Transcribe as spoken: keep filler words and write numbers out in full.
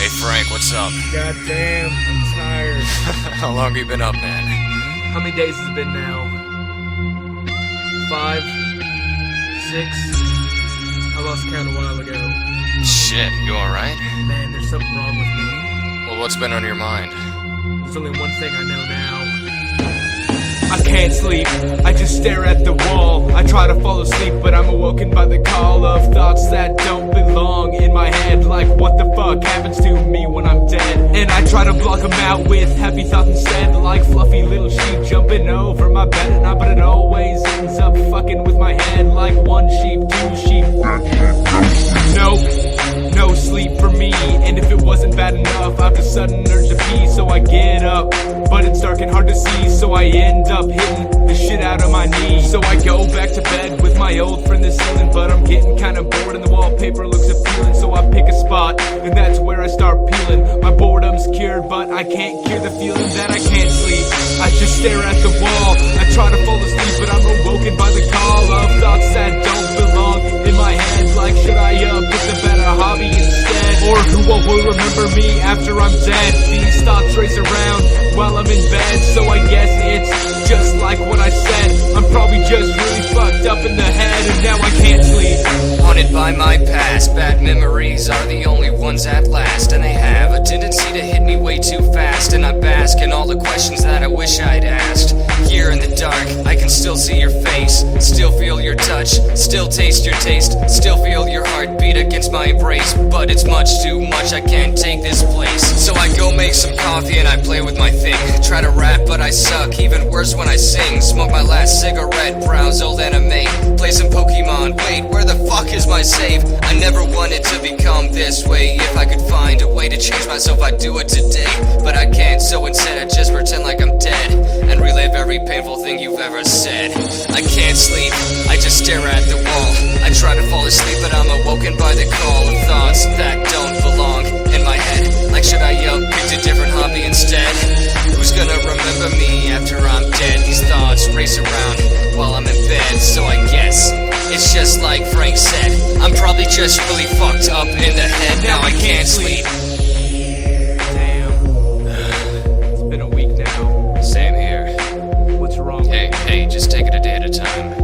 Hey Frank, what's up? God damn, I'm tired. How long have you been up, man? How many days has it been now? Five? Six? I lost count a while ago. Shit, you alright? Man, there's something wrong with me. Well, what's been on your mind? There's only one thing I know now. I can't sleep, I just stare at the wall. I try to fall asleep, but I'm awoken by the call of thoughts that don't belong in my head. Like, what the fuck happens to me when I'm dead? And I try to block them out with happy thoughts instead. Like fluffy little sheep jumping over my bed at night, but it always ends up fucking with my head. Like one sheep, two sheep. Nope, no sleep for me. And if it wasn't bad enough, I have a sudden urge to pee. So I get up, but it's dark and hard to see. So I end up hitting the shit out of my knee. So I go back to bed with my old friend this evening, but I'm getting kinda bored and the wallpaper looks appealing. So I pick a spot, and that's where I start peeling. My boredom's cured, but I can't cure the feeling that I can't sleep. I just stare at the wall. I try to fall asleep, but I'm awoken by the call of thoughts that don't belong in my head. Like, should I uh, pick a better hobby instead? Or who will remember me after I'm dead? These thoughts race around while I'm in bed. So I guess it's just like what I said. I'm probably just really fucked up in the head, and now I can't sleep. Haunted by my past, bad memories are the only ones that last. And they have a tendency to hit me way too fast. And I bask in all the questions that I wish I'd asked. Here in the dark, I can still see your face, still feel your touch, still taste your taste, still feel your heartbeat against my embrace. But it's much too much, I can't take this place. So I go make some coffee and I play with my thing. Try to rap but I suck, even worse when I sing. Smoke my last cigarette, browse old anime, play some Pokemon. Wait, where the fuck is my save? I never wanted to become this way. If I could find a way to change myself, I'd do it today. But I can't, so instead I just pretend like I'm dead and relive every painful thing you've ever said. I can't sleep, I just stare at the wall. I try to fall asleep, but I'm awoken by the call of thoughts that don't belong in my head. Like, should I uh, pick a different hobby instead? Who's gonna remember me after I'm dead? These thoughts race around while I'm in bed. So I guess it's just like Frank said, I'm probably just really fucked up in the head. Now I can't sleep. Damn. It's been a week now. Same here. What's wrong? Hey, hey, just take it a day at a time.